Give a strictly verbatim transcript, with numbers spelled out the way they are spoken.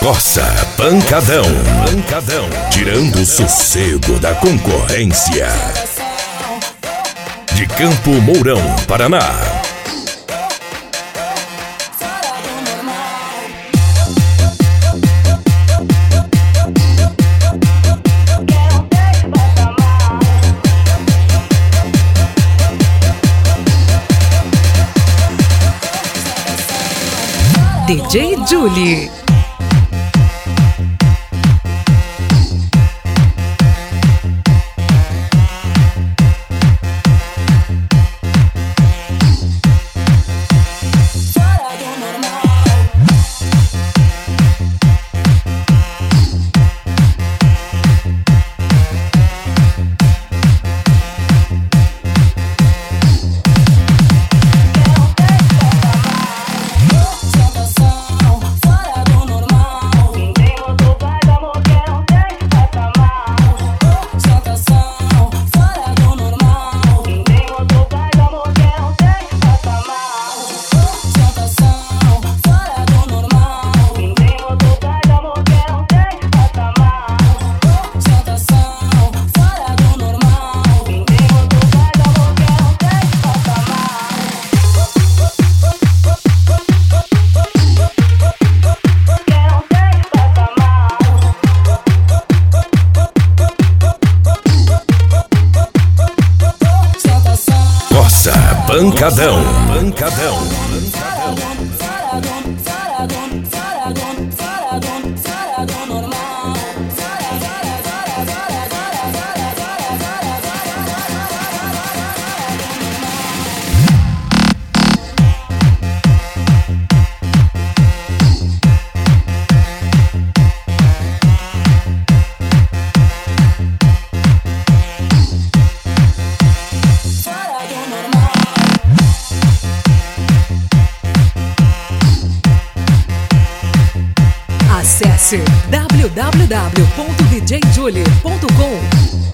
Corsa Pancadão. Pancadão. Tirando o sossego da concorrência. De Campo Mourão, Paraná. D J Julie. Pancadão. Pancadão. Acesse w w w ponto d j julie ponto com.